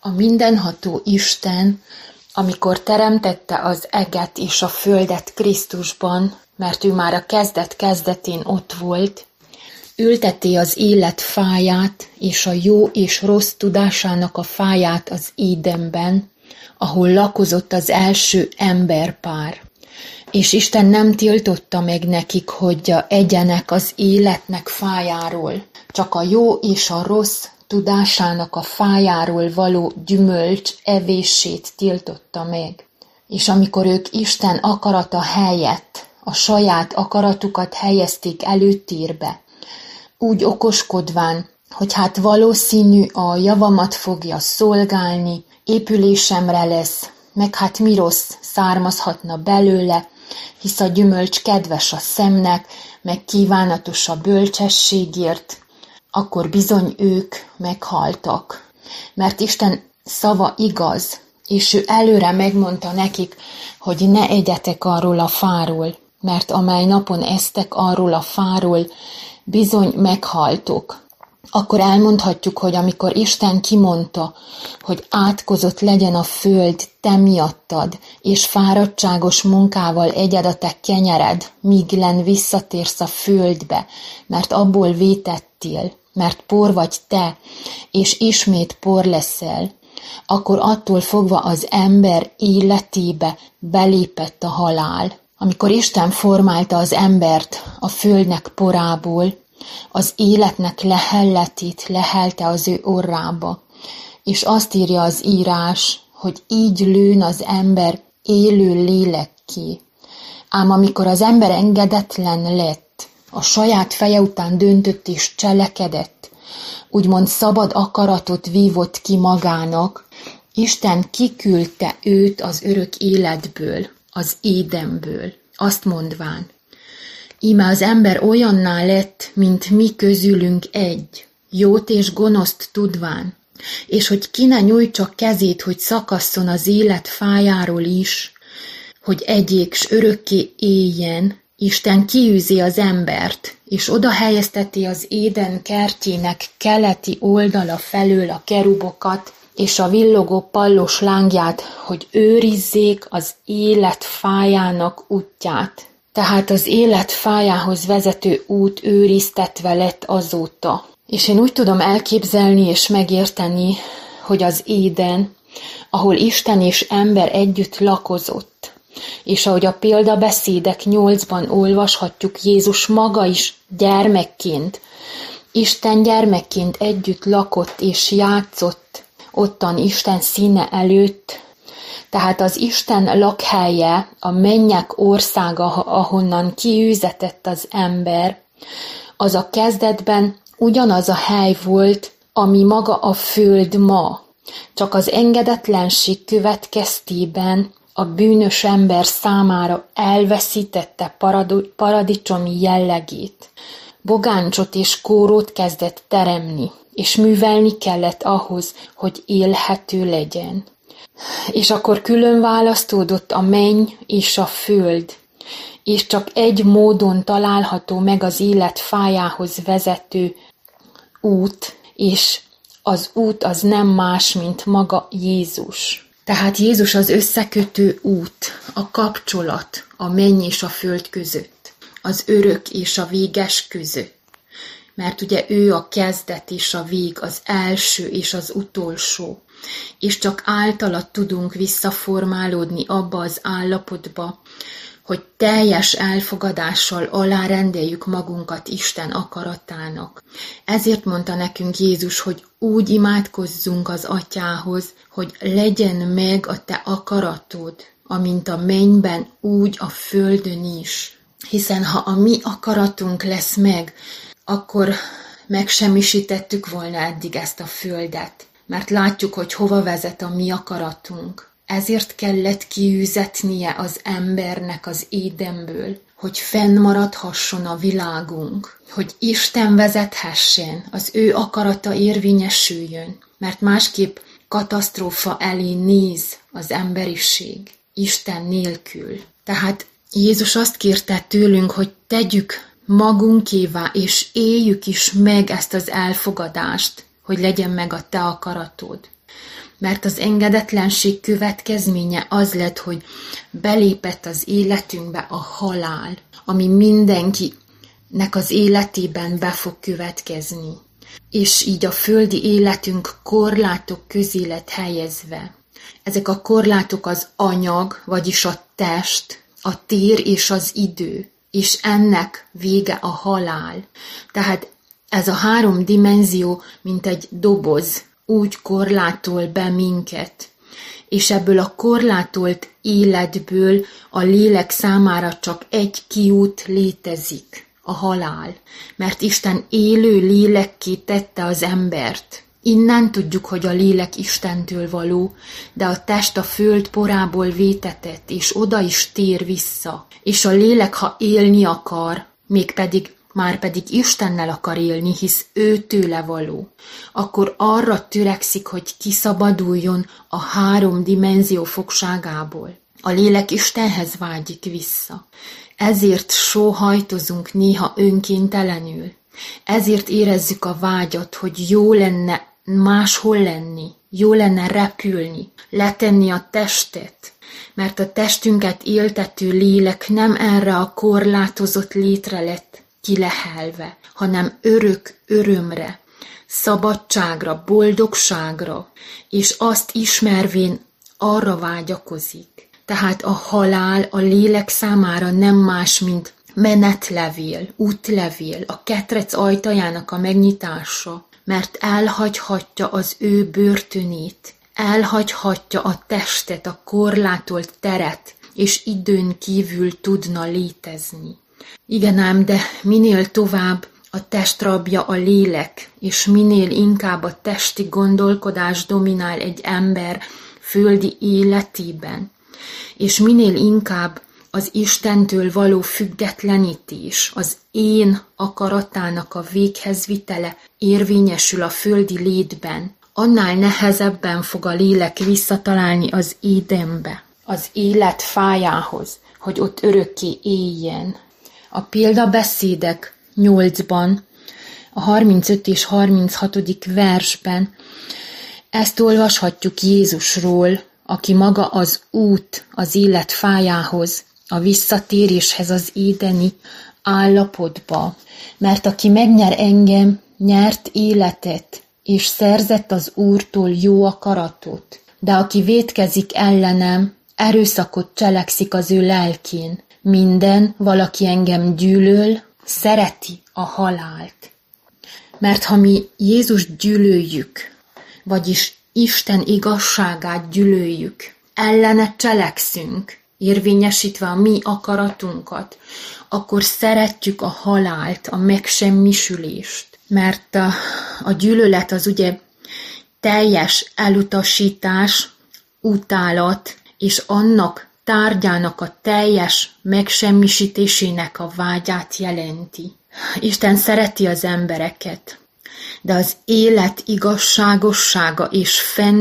A mindenható Isten, amikor teremtette az eget és a földet Krisztusban, mert ő már a kezdet-kezdetén ott volt, ülteti az élet fáját és a jó és rossz tudásának a fáját az Édenben, ahol lakozott az első emberpár. És Isten nem tiltotta meg nekik, hogy egyenek az életnek fájáról, csak a jó és a rossz tudásának a fájáról való gyümölcs evését tiltotta meg. És amikor ők Isten akarata helyett a saját akaratukat helyezték előtérbe, úgy okoskodván, hogy hát valószínű a javamat fogja szolgálni, épülésemre lesz, meg hát mi rossz származhatna belőle, hisz a gyümölcs kedves a szemnek, meg kívánatos a bölcsességért, akkor bizony ők meghaltak. Mert Isten szava igaz, és ő előre megmondta nekik, hogy ne egyetek arról a fáról, mert amely napon esztek arról a fáról, bizony meghaltok. Akkor elmondhatjuk, hogy amikor Isten kimondta, hogy átkozott legyen a föld te miattad, és fáradtságos munkával egyed a te kenyered, míg len visszatérsz a földbe, mert abból vétettél, mert por vagy te, és ismét por leszel, akkor attól fogva az ember életébe belépett a halál. Amikor Isten formálta az embert a földnek porából, az életnek lehelletét lehelte az ő orrába, és azt írja az írás, hogy így lőn az ember élő lélekké. Ám amikor az ember engedetlen lett, a saját feje után döntött és cselekedett, úgymond szabad akaratot vívott ki magának, Isten kiküldte őt az örök életből, az Édenből, azt mondván: íme az ember olyanná lett, mint mi közülünk egy, jót és gonoszt tudván, és hogy ki ne nyújtsa kezét, hogy szakasszon az élet fájáról is, hogy egyék s örökké éljen, Isten kiűzi az embert, és oda helyezteti az Éden kertjének keleti oldala felől a kerubokat, és a villogó pallos lángját, hogy őrizzék az élet fájának útját. Tehát az élet fájához vezető út őriztetve lett azóta. És én úgy tudom elképzelni és megérteni, hogy az Éden, ahol Isten és ember együtt lakozott, és ahogy a példabeszédek 8-ban olvashatjuk, Jézus maga is gyermekként, Isten gyermekként együtt lakott és játszott ottan Isten színe előtt, tehát az Isten lakhelye, a mennyek országa, ahonnan kiűzetett az ember, az a kezdetben ugyanaz a hely volt, ami maga a föld ma, csak az engedetlenség következtében a bűnös ember számára elveszítette paradicsomi jellegét. Bogáncsot és kórót kezdett teremni, és művelni kellett ahhoz, hogy élhető legyen. És akkor külön választódott a menny és a föld, és csak egy módon található meg az élet fájához vezető út, és az út az nem más, mint maga Jézus. Tehát Jézus az összekötő út, a kapcsolat a menny és a föld között, az örök és a véges között. Mert ugye ő a kezdet és a vég, az első és az utolsó, és csak általa tudunk visszaformálódni abba az állapotba, hogy teljes elfogadással alárendeljük magunkat Isten akaratának. Ezért mondta nekünk Jézus, hogy úgy imádkozzunk az Atyához, hogy legyen meg a te akaratod, amint a mennyben, úgy a földön is. Hiszen ha a mi akaratunk lesz meg, akkor megsemmisítettük volna eddig ezt a földet, mert látjuk, hogy hova vezet a mi akaratunk. Ezért kellett kiűzetnie az embernek az Édenből, hogy fennmaradhasson a világunk, hogy Isten vezethessen, az ő akarata érvényesüljön, mert másképp katasztrófa elé néz az emberiség, Isten nélkül. Tehát Jézus azt kérte tőlünk, hogy tegyük magunkévá, és éljük is meg ezt az elfogadást, hogy legyen meg a te akaratod. mert az engedetlenség következménye az lett, hogy belépett az életünkbe a halál, ami mindenkinek az életében be fog következni. És így a földi életünk korlátok közé lett helyezve. Ezek a korlátok az anyag, vagyis a test, a tér és az idő, és ennek vége a halál. Tehát ez a 3 dimenzió, mint egy doboz, úgy korlátol be minket, és ebből a korlátolt életből a lélek számára csak egy kiút létezik, a halál, mert Isten élő lélekké tette az embert. Innen tudjuk, hogy a lélek Istentől való, de a test a föld porából vétetett, és oda is tér vissza. És a lélek, ha élni akar, márpedig Istennel akar élni, hisz ő tőle való, akkor arra törekszik, hogy kiszabaduljon a 3 dimenzió fogságából. A lélek Istenhez vágyik vissza. Ezért sóhajtozunk néha önkéntelenül. Ezért érezzük a vágyat, hogy jó lenne máshol lenni, jó lenne repülni, letenni a testet, mert a testünket éltető lélek nem erre a korlátozott létre lett kilehelve, hanem örök örömre, szabadságra, boldogságra, és azt ismervén arra vágyakozik. Tehát a halál a lélek számára nem más, mint menetlevél, útlevél, a ketrec ajtajának a megnyitása, mert elhagyhatja az ő börtönét, elhagyhatja a testet, a korlátolt teret, és időn kívül tudna létezni. Igen ám, de minél tovább a test rabja a lélek, és minél inkább a testi gondolkodás dominál egy ember földi életében, és minél inkább az Istentől való függetlenítés, az én akaratának a véghezvitele érvényesül a földi létben, annál nehezebben fog a lélek visszatalálni az Édenbe, az élet fájához, hogy ott örökké éljen. A példabeszédek 8-ban, a 35 és 36. versben ezt olvashatjuk Jézusról, aki maga az út az élet fájához, a visszatéréshez az édeni állapotba. Mert aki megnyer engem, nyert életet, és szerzett az Úrtól jó akaratot. De aki vétkezik ellenem, erőszakot cselekszik az ő lelkén. Valaki engem gyűlöl, szereti a halált. Mert ha mi Jézust gyűlöljük, vagyis Isten igazságát gyűlöljük, ellene cselekszünk, érvényesítve a mi akaratunkat, akkor szeretjük a halált, a megsemmisülést. Mert a gyűlölet az ugye teljes elutasítás, utálat, és annak tárgyának a teljes megsemmisítésének a vágyát jelenti. Isten szereti az embereket, de az élet igazságossága és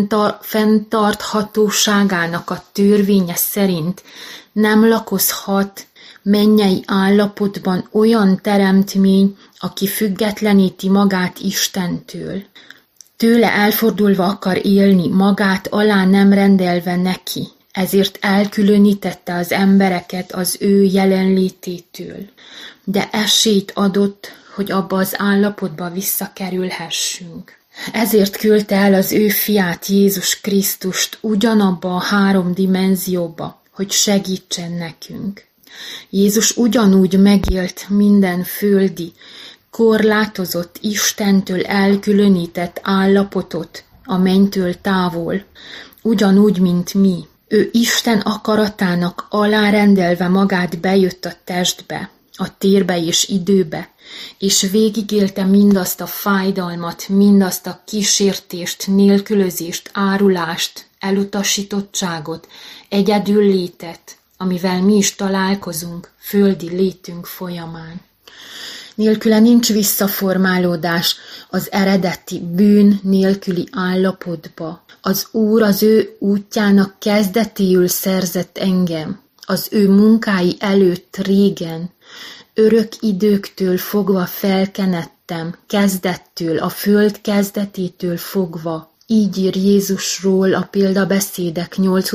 fenntarthatóságának a törvénye szerint nem lakozhat mennyei állapotban olyan teremtmény, aki függetleníti magát Istentől. Tőle elfordulva akar élni, magát alá nem rendelve neki, ezért elkülönítette az embereket az ő jelenlététől, de esélyt adott, hogy abba az állapotba visszakerülhessünk. Ezért küldte el az ő fiát, Jézus Krisztust ugyanabba a 3 dimenzióba, hogy segítsen nekünk. Jézus ugyanúgy megélt minden földi, korlátozott, Istentől elkülönített állapotot a mennytől távol, ugyanúgy, mint mi. Ő Isten akaratának alárendelve magát bejött a testbe, a térbe és időbe, és végigélte mindazt a fájdalmat, mindazt a kísértést, nélkülözést, árulást, elutasítottságot, egyedüllétet, amivel mi is találkozunk földi létünk folyamán. Nélküle nincs visszaformálódás az eredeti bűn nélküli állapotba. Az Úr az ő útjának kezdetéül szerzett engem, az ő munkái előtt régen, örök időktől fogva felkenettem, kezdettől, a föld kezdetétől fogva, Így ír Jézusról a Példabeszédek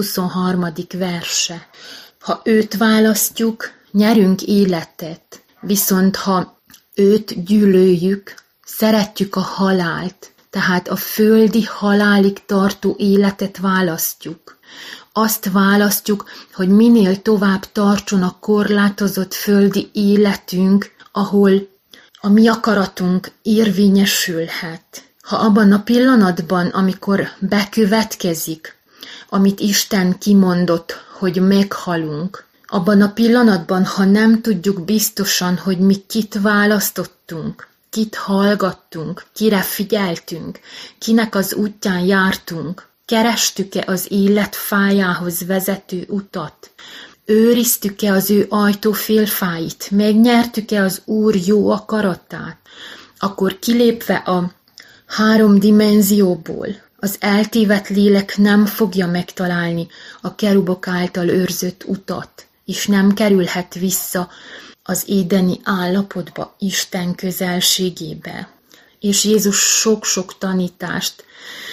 8.23. verse. Ha őt választjuk, nyerünk életet, viszont ha őt gyűlöljük, szeretjük a halált, tehát a földi halálig tartó életet választjuk. Azt választjuk, hogy minél tovább tartson a korlátozott földi életünk, ahol a mi akaratunk érvényesülhet. Ha abban a pillanatban, amikor bekövetkezik, amit Isten kimondott, hogy meghalunk, abban a pillanatban, ha nem tudjuk biztosan, hogy mi kit választottunk, kit hallgattunk, kire figyeltünk, kinek az útján jártunk, kerestük-e az élet fájához vezető utat, őriztük-e az ő ajtófélfáit, megnyertük-e az Úr jó akaratát, akkor kilépve a 3 dimenzióból az eltévedt lélek nem fogja megtalálni a kerubok által őrzött utat, és nem kerülhet vissza az édeni állapotba, Isten közelségébe. És Jézus sok-sok tanítást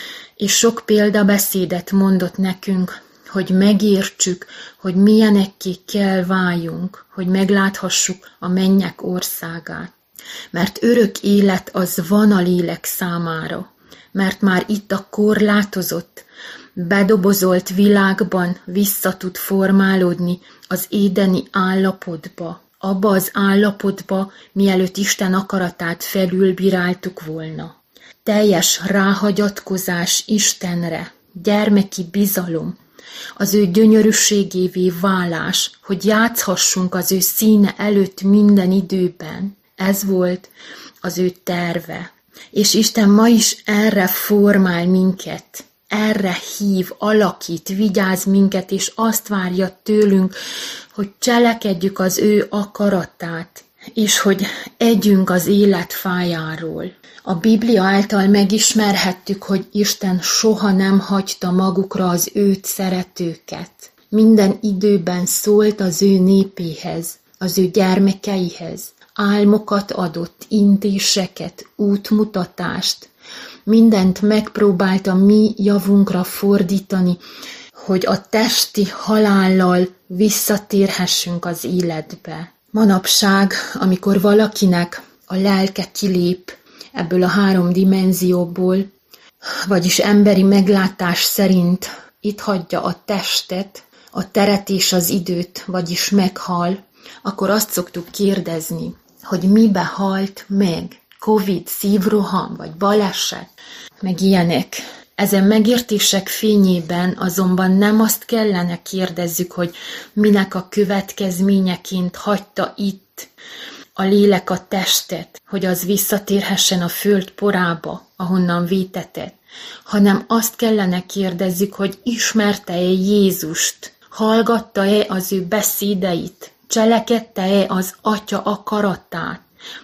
és sok példabeszédet mondott nekünk, hogy megértsük, hogy milyenekké kell váljunk, hogy megláthassuk a mennyek országát. Mert örök élet az van a lélek számára, mert már itt a korlátozott, bedobozolt világban vissza tud formálódni az édeni állapotba, abba az állapotba, mielőtt Isten akaratát felülbíráltuk volna. Teljes ráhagyatkozás Istenre, gyermeki bizalom, az ő gyönyörűségévé válás, hogy játszhassunk az ő színe előtt minden időben. Ez volt az ő terve. És Isten ma is erre formál minket, erre hív, alakít, vigyáz minket, és azt várja tőlünk, hogy cselekedjük az ő akaratát, és hogy együnk az élet fájáról. A Biblia által megismerhettük, hogy Isten soha nem hagyta magukra az őt szeretőket. Minden időben szólt az ő népéhez, az ő gyermekeihez. Álmokat adott, intéseket, útmutatást. Mindent megpróbált a mi javunkra fordítani, hogy a testi halállal visszatérhessünk az életbe. Manapság, amikor valakinek a lelke kilép ebből a 3 dimenzióból, vagyis emberi meglátás szerint itt hagyja a testet, a teret és az időt, vagyis meghal, akkor azt szoktuk kérdezni, hogy mibe halt meg? Covid, szívroham vagy baleset? Meg ilyenek. Ezen megértések fényében azonban nem azt kellene kérdezzük, hogy minek a következményeként hagyta itt a lélek a testet, hogy az visszatérhessen a föld porába, ahonnan vétetett, hanem azt kellene kérdezzük, hogy ismerte-e Jézust, hallgatta-e az ő beszédeit, cselekedte-e az Atya akaratát,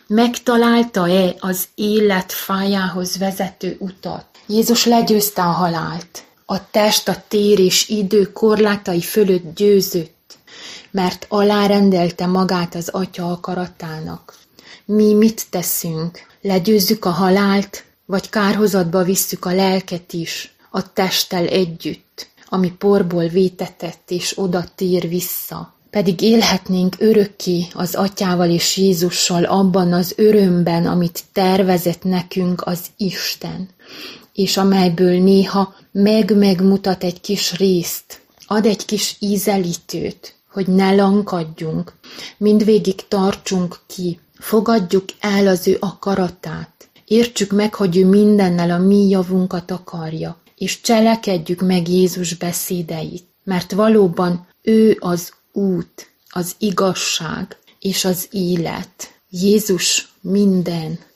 megtalálta-e az élet fájához vezető utat. Jézus legyőzte a halált, a test, a tér és idő korlátai fölött győzött, mert alárendelte magát az Atya akaratának. Mi mit teszünk? Legyőzzük a halált, vagy kárhozatba visszük a lelket is, a testtel együtt, ami porból vétetett és oda tér vissza. Pedig élhetnénk örökké az Atyával és Jézussal abban az örömben, amit tervezett nekünk az Isten, és amelyből néha megmutat egy kis részt, ad egy kis ízelítőt, hogy ne lankadjunk, mindvégig tartsunk ki, fogadjuk el az ő akaratát, értsük meg, hogy ő mindennel a mi javunkat akarja, és cselekedjük meg Jézus beszédeit, mert valóban ő az út, az igazság és az élet. Jézus minden.